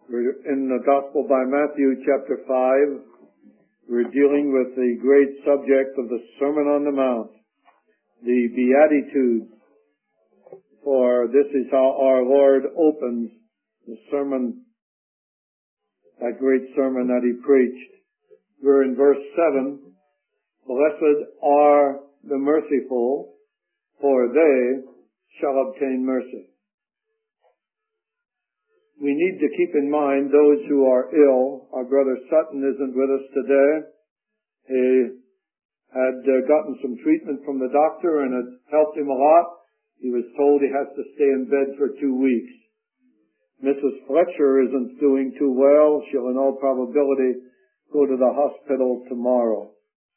We're in the Gospel by Matthew, chapter 5. We're dealing with the great subject of the Sermon on the Mount, the Beatitudes. For this is how our Lord opens the sermon, that great sermon that He preached. We're in verse 7. Blessed are the merciful, for they shall obtain mercy. We need to keep in mind those who are ill. Our brother Sutton isn't with us today. He had gotten some treatment from the doctor and it helped him a lot. He was told he has to stay in bed for 2 weeks. Mrs. Fletcher isn't doing too well. She'll in all probability go to the hospital tomorrow.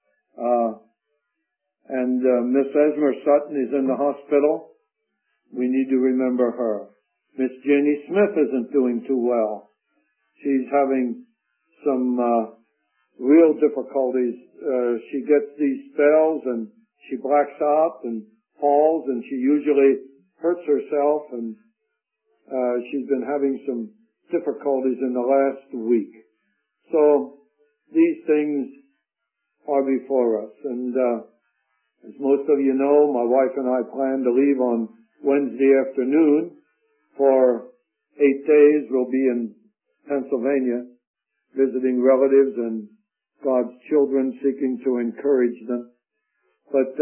Miss Esmer Sutton is in the hospital. We need to remember her. Miss Janie Smith isn't doing too well. She's having some real difficulties. She gets these spells and she blacks out and falls, and she usually hurts herself, and she's been having some difficulties in the last week. So these things are before us. And as most of you know, my wife and I plan to leave on Wednesday afternoon. For 8 days we'll be in Pennsylvania visiting relatives and God's children, seeking to encourage them. But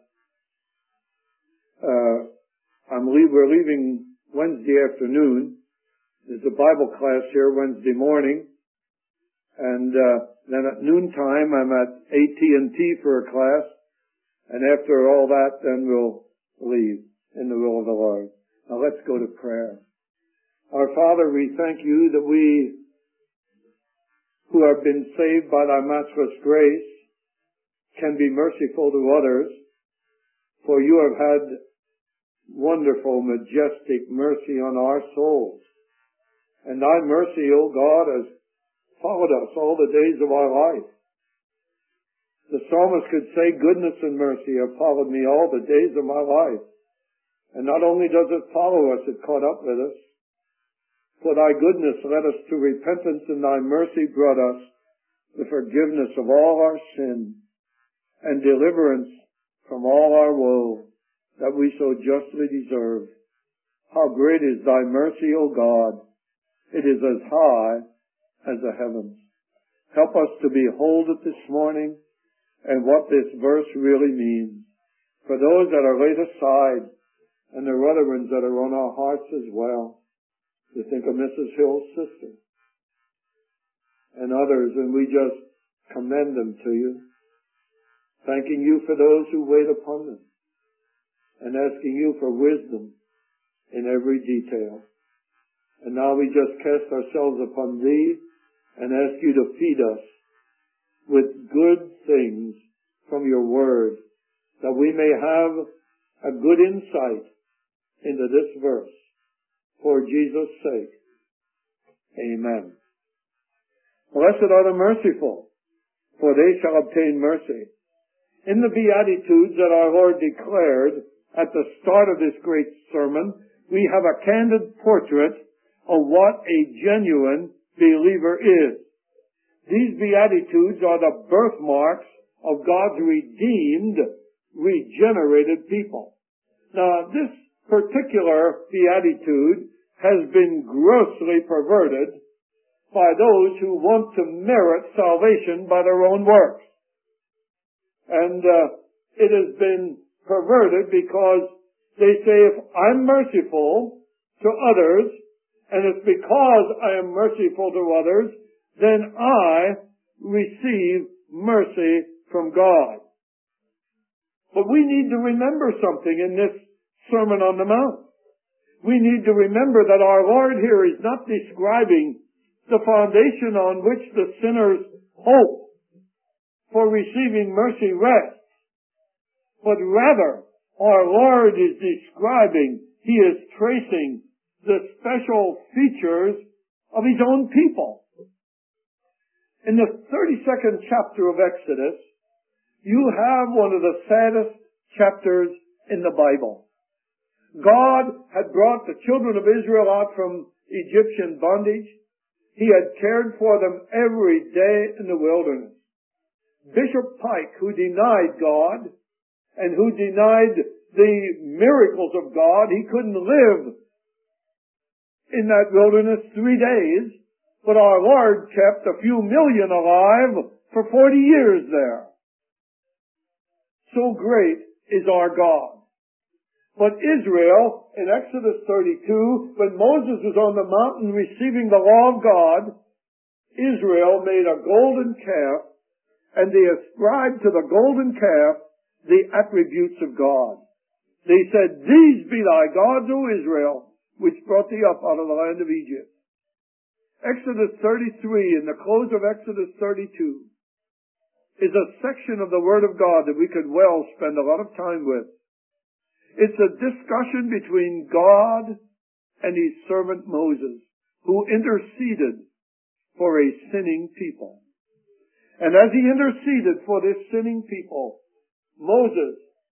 we're leaving Wednesday afternoon. There's a Bible class here Wednesday morning. And then at noontime I'm at AT&T for a class. And after all that, then we'll leave in the will of the Lord. Now let's go to prayer. Our Father, we thank you that we who have been saved by thy matchless grace can be merciful to others, for you have had wonderful, majestic mercy on our souls. And thy mercy, O God, has followed us all the days of our life. The psalmist could say, goodness and mercy have followed me all the days of my life. And not only does it follow us, it caught up with us. For thy goodness led us to repentance, and thy mercy brought us the forgiveness of all our sin and deliverance from all our woe that we so justly deserve. How great is thy mercy, O God! It is as high as the heavens. Help us to behold it this morning and what this verse really means. For those that are laid aside, and there are other ones that are on our hearts as well. You think of Mrs. Hill's sister and others, and we just commend them to you, thanking you for those who wait upon them and asking you for wisdom in every detail. And now we just cast ourselves upon thee and ask you to feed us with good things from your word, that we may have a good insight into this verse, for Jesus' sake. Amen. Blessed are the merciful, for they shall obtain mercy. In the Beatitudes that our Lord declared at the start of this great sermon, we have a candid portrait of what a genuine believer is. These Beatitudes are the birthmarks of God's redeemed, regenerated people. Now, this particular beatitude has been grossly perverted by those who want to merit salvation by their own works. And it has been perverted because they say, if I'm merciful to others, and it's because I am merciful to others, then I receive mercy from God. But we need to remember something in this Sermon on the Mount. We need to remember that our Lord here is not describing the foundation on which the sinner's hope for receiving mercy rests, but rather our Lord is describing, He is tracing the special features of His own people. In the 32nd chapter of Exodus, you have one of the saddest chapters in the Bible. God had brought the children of Israel out from Egyptian bondage. He had cared for them every day in the wilderness. Bishop Pike, who denied God and who denied the miracles of God, he couldn't live in that wilderness 3 days, but our Lord kept a few million alive for 40 years there. So great is our God. But Israel, in Exodus 32, when Moses was on the mountain receiving the law of God, Israel made a golden calf, and they ascribed to the golden calf the attributes of God. They said, "These be thy gods, O Israel, which brought thee up out of the land of Egypt." Exodus 33, in the close of Exodus 32, is a section of the Word of God that we could well spend a lot of time with. It's a discussion between God and His servant Moses, who interceded for a sinning people. And as he interceded for this sinning people, Moses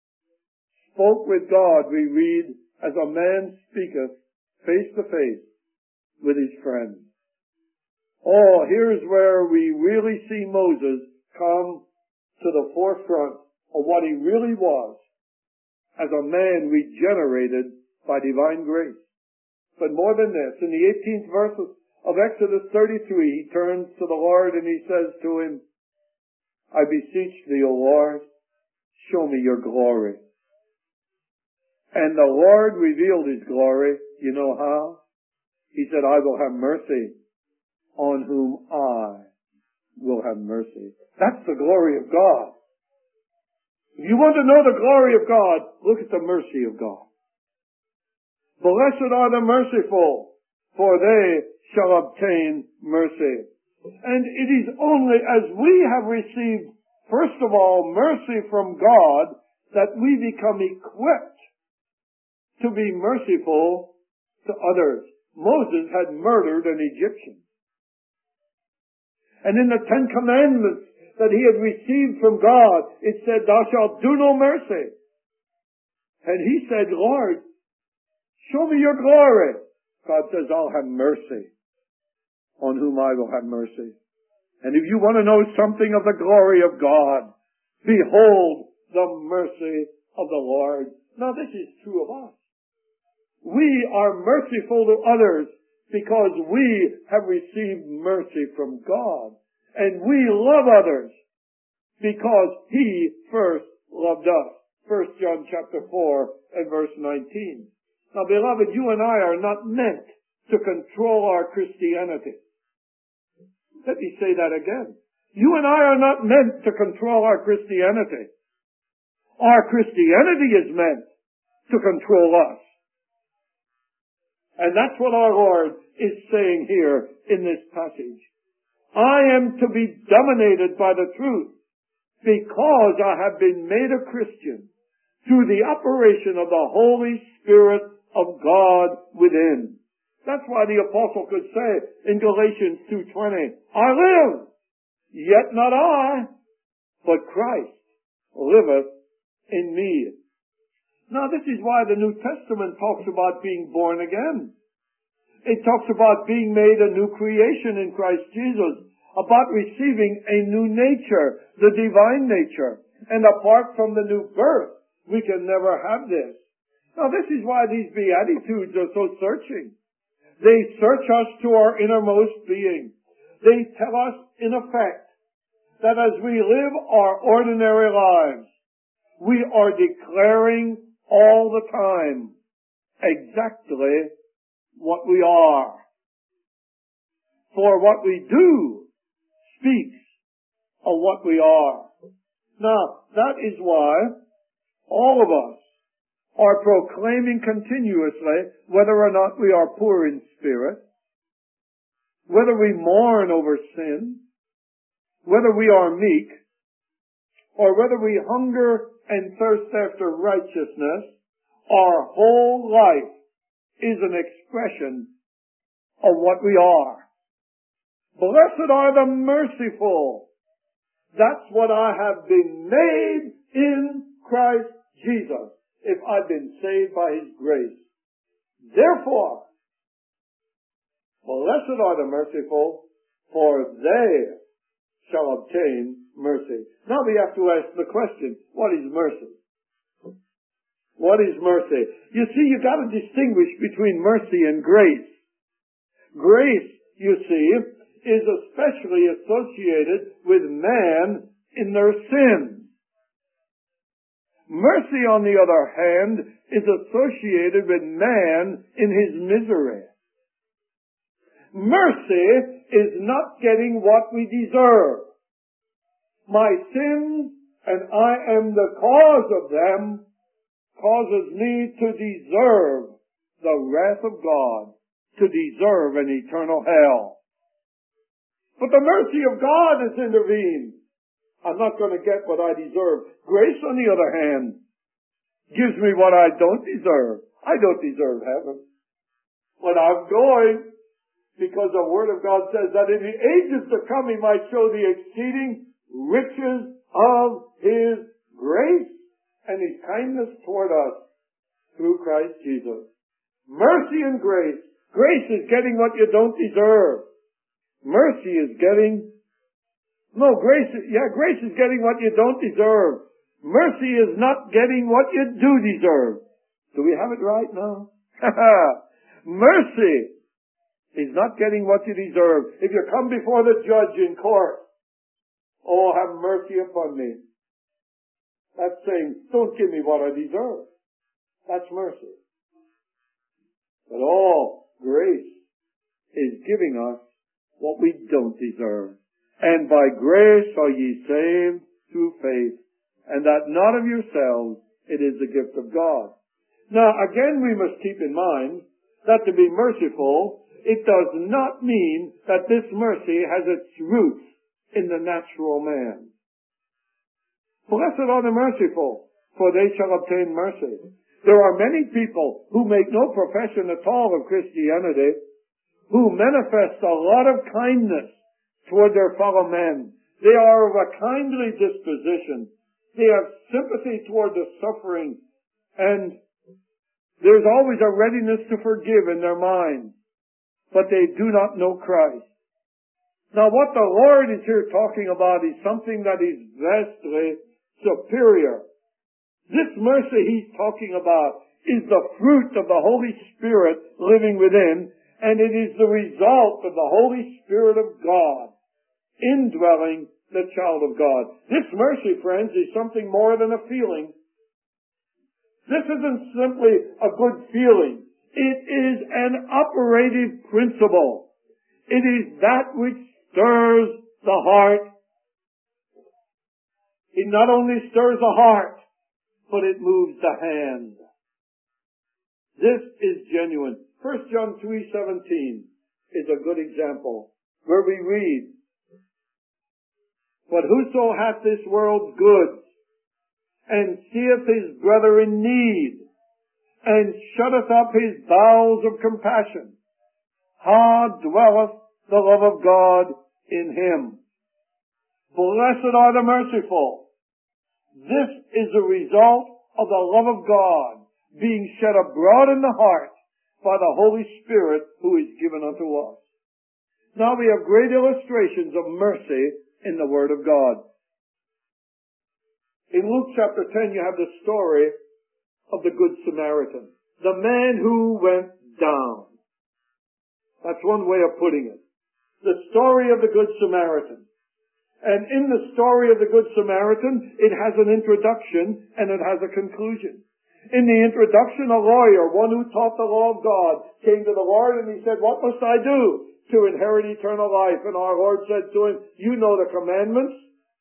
spoke with God, we read, as a man speaketh face to face with his friend. Oh, here's where we really see Moses come to the forefront of what he really was as a man regenerated by divine grace. But more than this, in the 18th verse of Exodus 33, he turns to the Lord and he says to him, "I beseech thee, O Lord, show me your glory." And the Lord revealed his glory. You know how? He said, "I will have mercy on whom I will have mercy." That's the glory of God. If you want to know the glory of God, look at the mercy of God. Blessed are the merciful, for they shall obtain mercy. And it is only as we have received, first of all, mercy from God, that we become equipped to be merciful to others. Moses had murdered an Egyptian. And in the 10 Commandments that he had received from God, it said, "Thou shalt do no mercy." And he said, "Lord, show me your glory." God says, "I'll have mercy on whom I will have mercy." And if you want to know something of the glory of God, behold the mercy of the Lord. Now this is true of us. We are merciful to others because we have received mercy from God. And we love others because He first loved us. 1 John chapter 4 and verse 19. Now, beloved, you and I are not meant to control our Christianity. Let me say that again. You and I are not meant to control our Christianity. Our Christianity is meant to control us. And that's what our Lord is saying here in this passage. I am to be dominated by the truth because I have been made a Christian through the operation of the Holy Spirit of God within. That's why the apostle could say in Galatians 2:20, "I live, yet not I, but Christ liveth in me." Now this is why the New Testament talks about being born again. It talks about being made a new creation in Christ Jesus, about receiving a new nature, the divine nature. And apart from the new birth, we can never have this. Now this is why these Beatitudes are so searching. They search us to our innermost being. They tell us, in effect, that as we live our ordinary lives, we are declaring all the time exactly what we are. For what we do speaks of what we are. Now, that is why all of us are proclaiming continuously, whether or not we are poor in spirit, whether we mourn over sin, whether we are meek, or whether we hunger and thirst after righteousness, our whole life is an expression of what we are. Blessed are the merciful. That's what I have been made in Christ Jesus, if I've been saved by His grace. Therefore, blessed Blessed are the merciful, for they shall obtain mercy. Now we have to ask the question, what is mercy? What is mercy? You see, you've got to distinguish between mercy and grace. Grace, you see, is especially associated with man in their sin. Mercy, on the other hand, is associated with man in his misery. Mercy is not getting what we deserve. My sins, and I am the cause of them, causes me to deserve the wrath of God, to deserve an eternal hell. But the mercy of God has intervened. I'm not going to get what I deserve. Grace, on the other hand, gives me what I don't deserve. I don't deserve heaven. But I'm going, because the Word of God says that in the ages to come He might show the exceeding riches of His grace and His kindness toward us through Christ Jesus. Mercy and grace. Grace is getting what you don't deserve. Mercy is getting... grace is getting what you don't deserve. Mercy is not getting what you do deserve. Do we have it right now? Mercy is not getting what you deserve. If you come before the judge in court, oh, have mercy upon me. That's saying, don't give me what I deserve. That's mercy. But grace is giving us what we don't deserve. And by grace are ye saved through faith, and that not of yourselves, it is the gift of God. Now, again, we must keep in mind that to be merciful, it does not mean that this mercy has its roots in the natural man. Blessed are the merciful, for they shall obtain mercy. There are many people who make no profession at all of Christianity, who manifest a lot of kindness toward their fellow men. They are of a kindly disposition. They have sympathy toward the suffering, and there's always a readiness to forgive in their minds. But they do not know Christ. Now what the Lord is here talking about is something that is vastly superior. This mercy He's talking about is the fruit of the Holy Spirit living within, and it is the result of the Holy Spirit of God indwelling the child of God. This mercy, friends, is something more than a feeling. This isn't simply a good feeling. It is an operative principle. It is that which stirs the heart. It not only stirs the heart, but it moves the hand. This is genuine. 1 John 3:17 is a good example, where we read, "But whoso hath this world's goods, and seeth his brother in need, and shutteth up his bowels of compassion, how dwelleth the love of God in him?" Blessed are the merciful. This is the result of the love of God being shed abroad in the heart by the Holy Spirit who is given unto us. Now we have great illustrations of mercy in the Word of God. In Luke chapter 10 you have the story of the Good Samaritan, the man who went down. That's one way of putting it. The story of the Good Samaritan. And in the story of the Good Samaritan, it has an introduction and it has a conclusion. In the introduction, a lawyer, one who taught the law of God, came to the Lord and he said, "What must I do to inherit eternal life?" And our Lord said to him, "You know the commandments.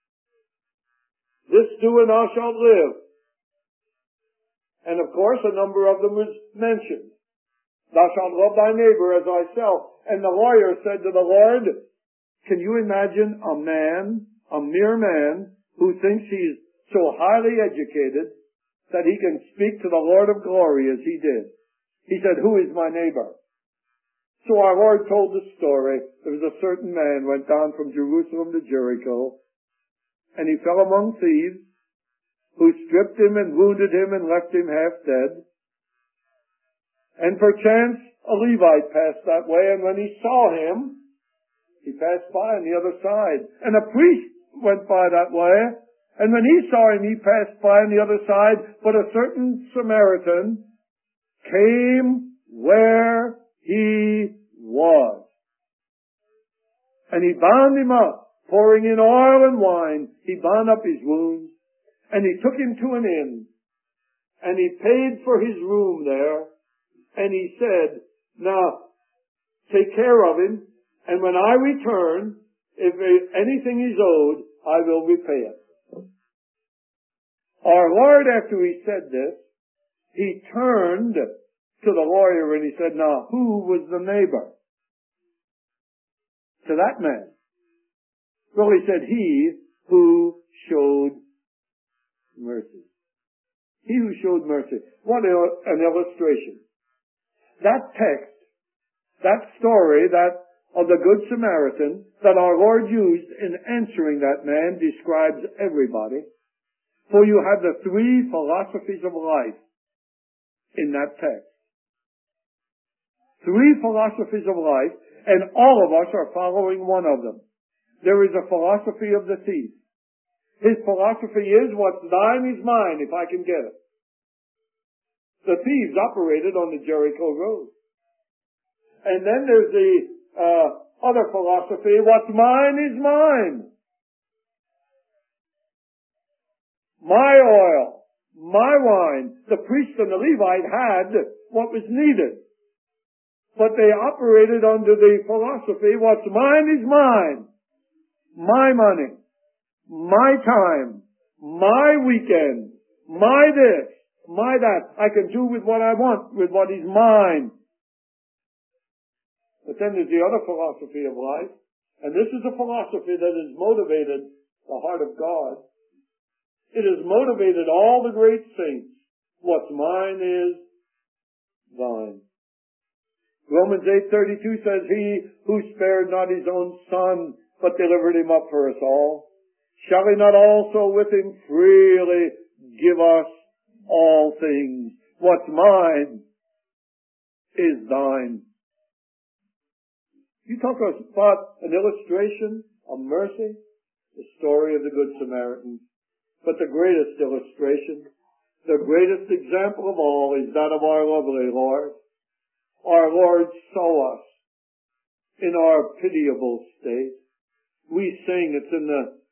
This do and thou shalt live." And of course, a number of them was mentioned. "Thou shalt love thy neighbor as thyself." And the lawyer said to the Lord, can you imagine a man, a mere man, who thinks he's so highly educated that he can speak to the Lord of glory as he did? He said, "Who is my neighbor?" So our Lord told the story. There was a certain man went down from Jerusalem to Jericho, and he fell among thieves, who stripped him and wounded him and left him half dead. And perchance a Levite passed that way, and when he saw him, he passed by on the other side. And a priest went by that way, and when he saw him, he passed by on the other side. But a certain Samaritan came where he was. And he bound him up, pouring in oil and wine. He bound up his wounds, and he took him to an inn. And he paid for his room there. And he said, now, take care of him, and when I return, if anything is owed, I will repay it. Our Lord, after he said this, he turned to the lawyer and he said, now, who was the neighbor to that man? Well, he said, he who showed mercy. He who showed mercy. What an illustration. That text, that story, that of the Good Samaritan that our Lord used in answering that man describes everybody. For you have the three philosophies of life in that text. Three philosophies of life, and all of us are following one of them. There is a philosophy of the thief. His philosophy is, what's thine is mine if I can get it. The thieves operated on the Jericho road. And then there's the other philosophy, what's mine is mine. My oil, my wine. The priest and the Levite had what was needed. But they operated under the philosophy, what's mine is mine. My money, my time, my weekend, my this, my that. I can do with what I want, with what is mine. But then there's the other philosophy of life, and this is a philosophy that has motivated the heart of God. It has motivated all the great saints. What's mine is thine. Romans 8:32 says, he who spared not his own son, but delivered him up for us all, shall he not also with him freely give us all things? What's mine is thine. You talk about an illustration of mercy, the story of the Good Samaritan. But the greatest illustration, the greatest example of all is that of our lovely Lord. Our Lord saw us in our pitiable state. We sing, it's in the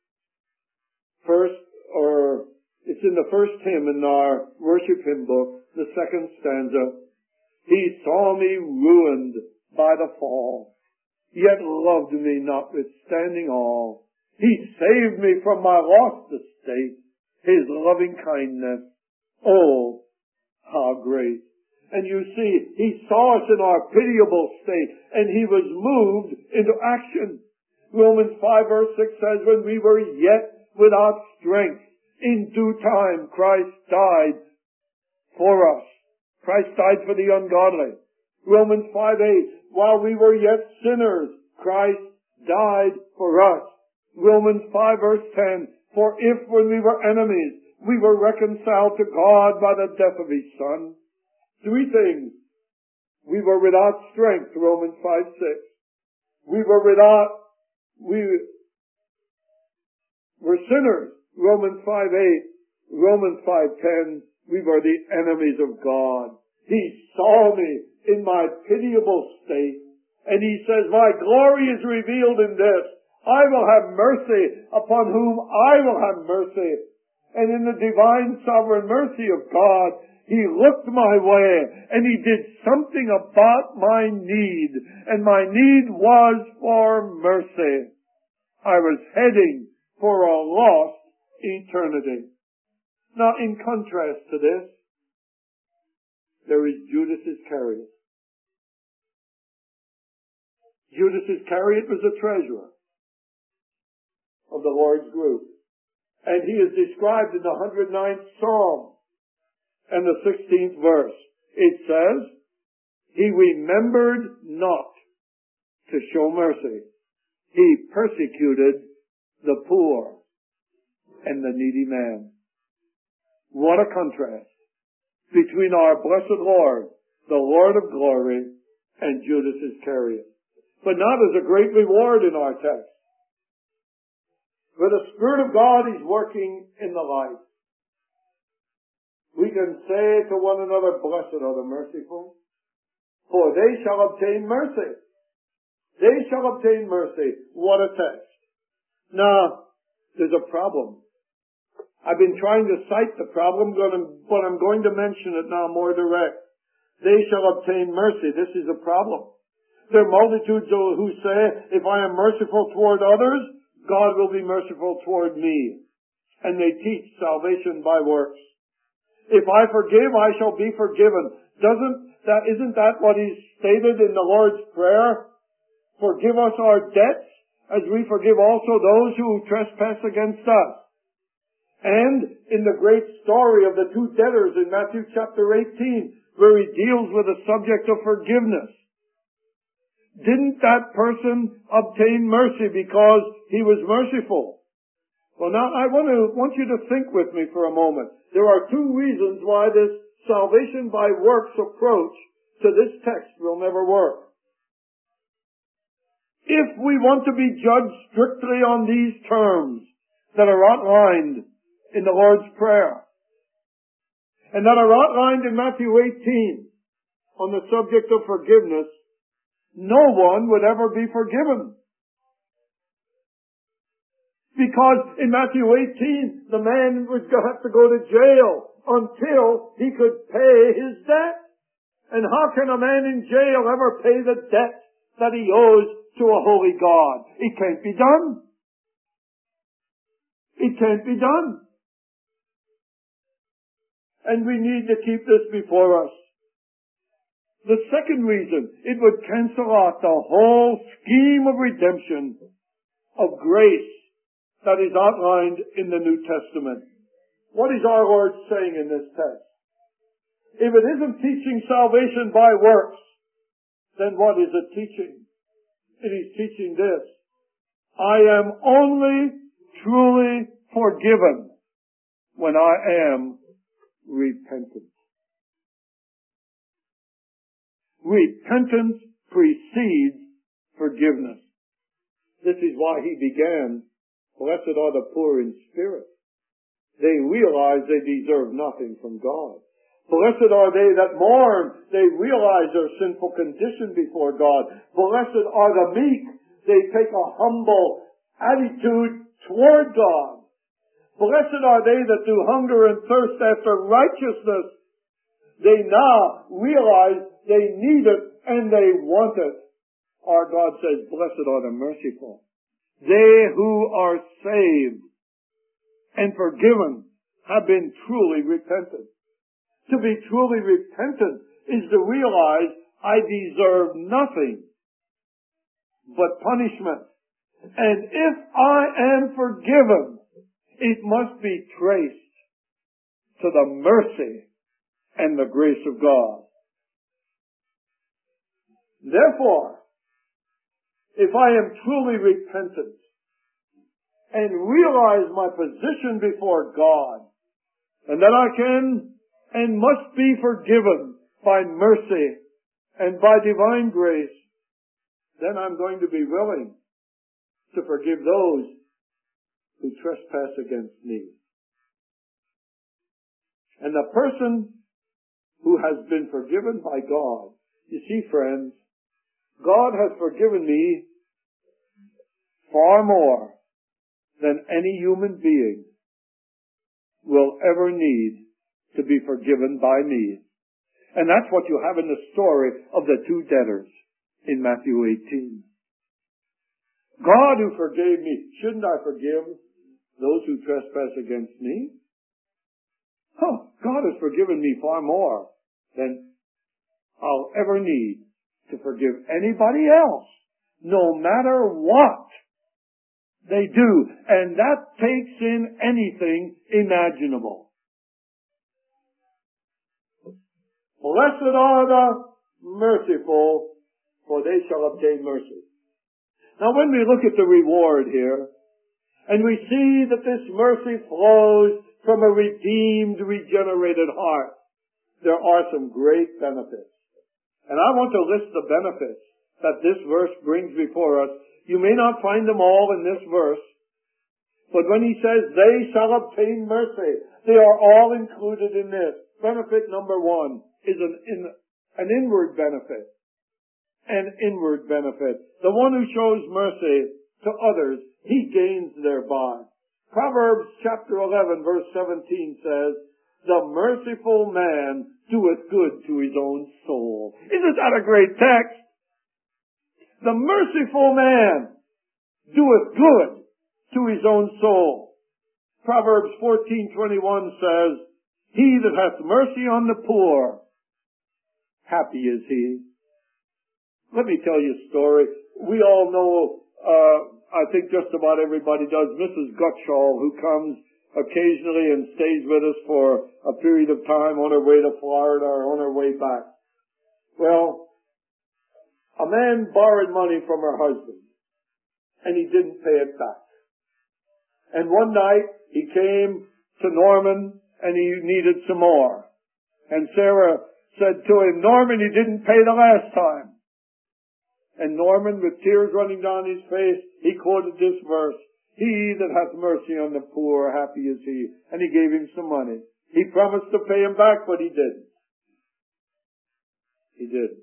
first hymn in our worship hymn book, the second stanza. He saw me ruined by the fall, yet loved me notwithstanding all. He saved me from my lost estate, his loving kindness. Oh, how great. And you see, he saw us in our pitiable state, and he was moved into action. Romans 5 verse 6 says, when we were yet without strength, in due time Christ died for us. Christ died for the ungodly. Romans 5:8, while we were yet sinners, Christ died for us. Romans 5 verse 10, for if when we were enemies, we were reconciled to God by the death of his Son. Three things. We were without strength, Romans 5:6. We were sinners, Romans 5:8. Romans 5:10, we were the enemies of God. He saw me in my pitiable state, and he says, my glory is revealed in this. I will have mercy upon whom I will have mercy. And in the divine sovereign mercy of God, he looked my way and he did something about my need. And my need was for mercy. I was heading for a lost eternity. Now, in contrast to this, there is Judas Iscariot. Judas Iscariot was a treasurer of the Lord's group. And he is described in the 109th Psalm and the 16th verse. It says, he remembered not to show mercy. He persecuted the poor and the needy man. What a contrast between our blessed Lord, the Lord of glory, and Judas Iscariot. But not as a great reward in our text. For the Spirit of God is working in the life. We can say to one another, blessed are the merciful, for they shall obtain mercy. They shall obtain mercy. What a text. Now, there's a problem. I've been trying to cite the problem, but I'm going to mention it now more direct. They shall obtain mercy. This is a problem. There are multitudes who say, if I am merciful toward others, God will be merciful toward me. And they teach salvation by works. If I forgive, I shall be forgiven. Isn't that what is stated in the Lord's Prayer? Forgive us our debts, as we forgive also those who trespass against us. And in the great story of the two debtors in Matthew chapter 18, where he deals with the subject of forgiveness, didn't that person obtain mercy because he was merciful? Well, now I want you to think with me for a moment. There are two reasons why this salvation by works approach to this text will never work. If we want to be judged strictly on these terms that are outlined in the Lord's Prayer, and that are outlined in Matthew 18 on the subject of forgiveness, no one would ever be forgiven. Because in Matthew 18, the man would have to go to jail until he could pay his debt. And how can a man in jail ever pay the debt that he owes to a holy God? It can't be done. It can't be done. And we need to keep this before us. The second reason, it would cancel out the whole scheme of redemption, of grace, that is outlined in the New Testament. What is our Lord saying in this text? If it isn't teaching salvation by works, then what is it teaching? It is teaching this: I am only truly forgiven when I am repentant. Repentance precedes forgiveness. This is why he began, blessed are the poor in spirit. They realize they deserve nothing from God. Blessed are they that mourn. They realize their sinful condition before God. Blessed are the meek. They take a humble attitude toward God. Blessed are they that do hunger and thirst after righteousness. They now realize they need it and they want it. Our God says, blessed are the merciful. They who are saved and forgiven have been truly repentant. To be truly repentant is to realize I deserve nothing but punishment. And if I am forgiven, it must be traced to the mercy and the grace of God. Therefore, if I am truly repentant and realize my position before God, and that I can and must be forgiven by mercy and by divine grace, then I'm going to be willing to forgive those who trespass against me. And the person who has been forgiven by God, you see, friends, God has forgiven me far more than any human being will ever need to be forgiven by me. And that's what you have in the story of the two debtors in Matthew 18. God who forgave me, shouldn't I forgive those who trespass against me? Oh, God has forgiven me far more than I'll ever need to forgive anybody else, no matter what they do. And that takes in anything imaginable. Blessed are the merciful, for they shall obtain mercy. Now when we look at the reward here, and we see that this mercy flows from a redeemed, regenerated heart, there are some great benefits. And I want to list the benefits that this verse brings before us. You may not find them all in this verse, but when he says they shall obtain mercy, they are all included in this. Benefit number one is an inward benefit. An inward benefit. The one who shows mercy to others, he gains thereby. Proverbs chapter 11 verse 17 says, the merciful man doeth good to his own soul. Isn't that a great text? The merciful man doeth good to his own soul. Proverbs 14:21 says, he that hath mercy on the poor, happy is he. Let me tell you a story. We all know, I think just about everybody does, Mrs. Gutschall, who comes occasionally and stays with us for a period of time on her way to Florida or on her way back. Well, a man borrowed money from her husband, and he didn't pay it back. And one night, he came to Norman, and he needed some more. And Sarah said to him, Norman, you didn't pay the last time. And Norman, with tears running down his face, he quoted this verse, he that hath mercy on the poor, happy is he. And he gave him some money. He promised to pay him back, but he didn't. He didn't.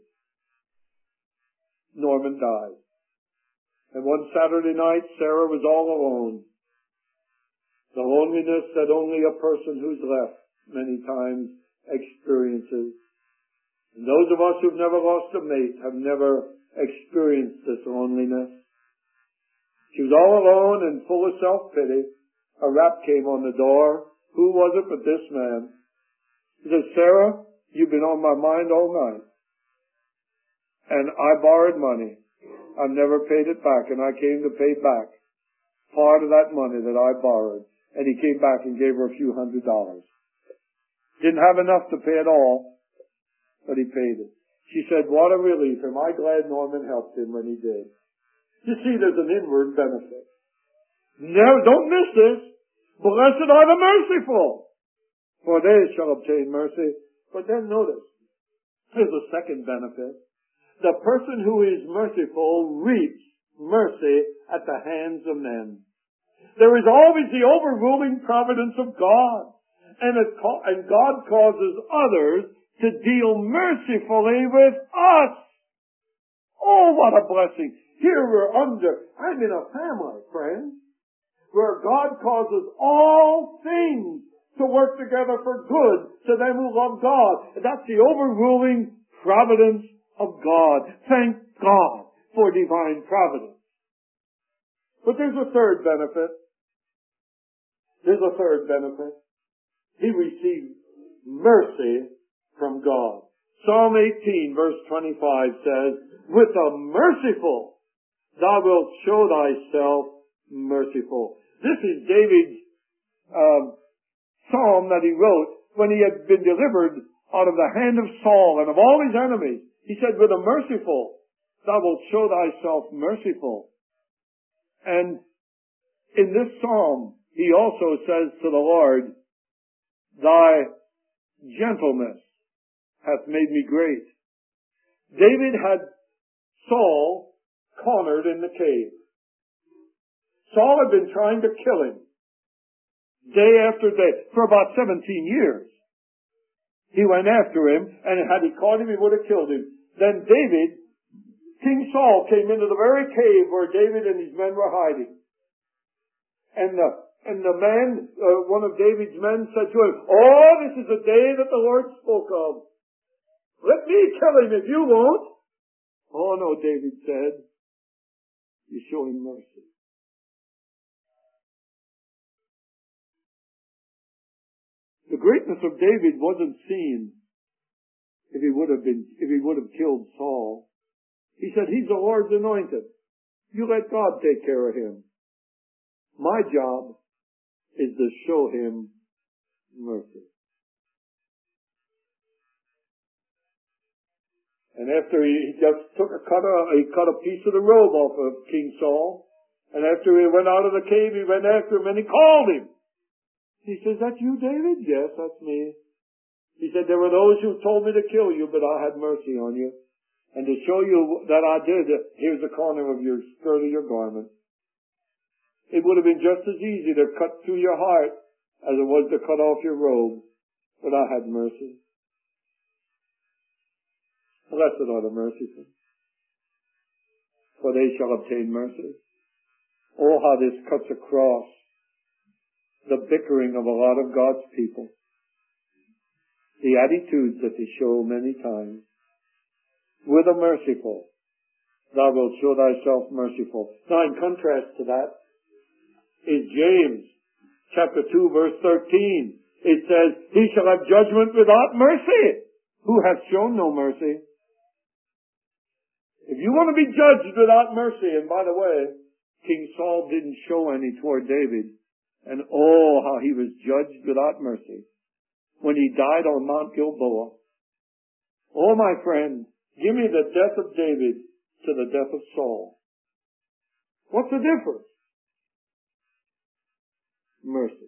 Norman died. And one Saturday night, Sarah was all alone. The loneliness that only a person who's left many times experiences. And those of us who've never lost a mate have never experienced this loneliness. She was all alone and full of self-pity. A rap came on the door. Who was it but this man? He said, Sarah, you've been on my mind all night. And I borrowed money. I've never paid it back, and I came to pay back part of that money that I borrowed. And he came back and gave her a few $100. Didn't have enough to pay it all, but he paid it. She said, what a relief. Am I glad Norman helped him when he did. You see, there's an inward benefit. Never, don't miss this. Blessed are the merciful, for they shall obtain mercy. But then notice, there's a second benefit. The person who is merciful reaps mercy at the hands of men. There is always the overruling providence of God. And God causes others to deal mercifully with us. Oh, what a blessing. Here I'm in a family, friends, where God causes all things to work together for good to them who love God. And that's the overruling providence of God. Thank God for divine providence. But there's a third benefit. He received mercy from God. Psalm 18 verse 25 says, with the merciful thou wilt show thyself merciful. This is David's psalm that he wrote when he had been delivered out of the hand of Saul and of all his enemies. He said, with the merciful thou wilt show thyself merciful. And in this psalm, he also says to the Lord, thy gentleness hath made me great. David had Saul cornered in the cave. Saul had been trying to kill him day after day for about 17 years. He went after him, and had he caught him, he would have killed him. Then King Saul came into the very cave where David and his men were hiding. And the man, one of David's men said to him, oh, this is the day that the Lord spoke of. Let me kill him if you won't. Oh no, David said, you show him mercy. The greatness of David wasn't seen if he would have killed Saul. He said, he's the Lord's anointed. You let God take care of him. My job is to show him mercy. And after he just cut a piece of the robe off of King Saul, and after he went out of the cave, he went after him and he called him. He says, that you, David? Yes, that's me. He said, there were those who told me to kill you, but I had mercy on you. And to show you that I did, here's the corner of your skirt of your garment. It would have been just as easy to cut through your heart as it was to cut off your robe. But I had mercy. Blessed are the merciful, for they shall obtain mercy. Oh, how this cuts across the bickering of a lot of God's people. The attitudes that they show many times. With the merciful, thou wilt show thyself merciful. Now, in contrast to that is James chapter 2 verse 13. It says, he shall have judgment without mercy, who hath shown no mercy. If you want to be judged without mercy, and by the way, King Saul didn't show any toward David, and oh, how he was judged without mercy when he died on Mount Gilboa. Oh, my friend, give me the death of David to the death of Saul. What's the difference? Mercy.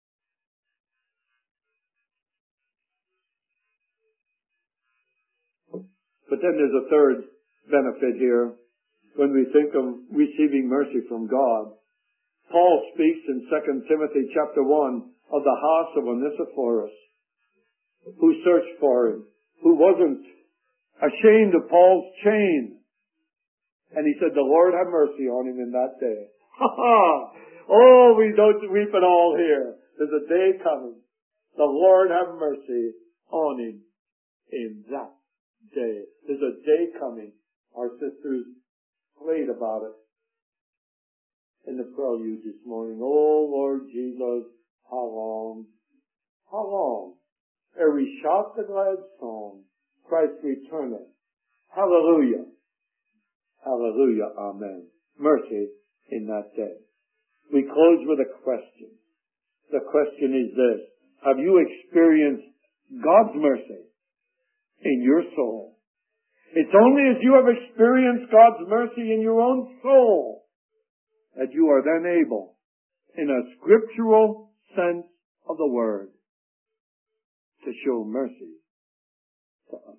But then there's a third benefit here when we think of receiving mercy from God. Paul speaks in 2 Timothy chapter 1 of the house of Onesiphorus, who searched for him, who wasn't ashamed of Paul's chain. And he said, the Lord have mercy on him in that day. Ha ha! Oh, we don't weep at all here. There's a day coming. The Lord have mercy on him in that day. There's a day coming. Our sisters played about it in the prelude this morning. Oh, Lord Jesus, how long? How long? Ere we shout the glad song, Christ returneth. Hallelujah. Hallelujah. Amen. Mercy in that day. We close with a question. The question is this. Have you experienced God's mercy in your soul? It's only as you have experienced God's mercy in your own soul that you are then able, in a scriptural sense of the word, to show mercy to others.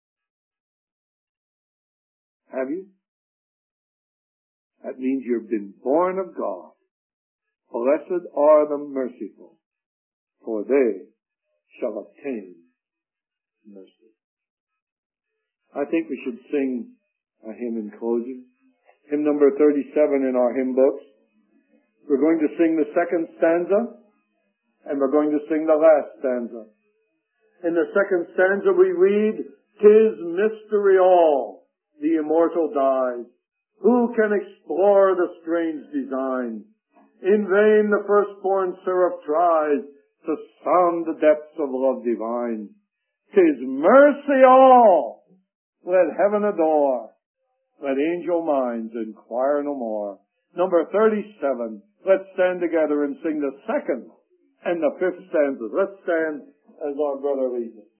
Have you? That means you've been born of God. Blessed are the merciful, for they shall obtain mercy. I think we should sing a hymn in closing. Hymn number 37 in our hymn books. We're going to sing the second stanza, and we're going to sing the last stanza. In the second stanza we read, "'Tis mystery all, the immortal dies. Who can explore the strange design? In vain the firstborn seraph tries to sound the depths of love divine. 'Tis mercy all, let heaven adore, let angel minds inquire no more." Number 37, let's stand together and sing the second and the fifth stanzas. Let's stand as our brother leads us.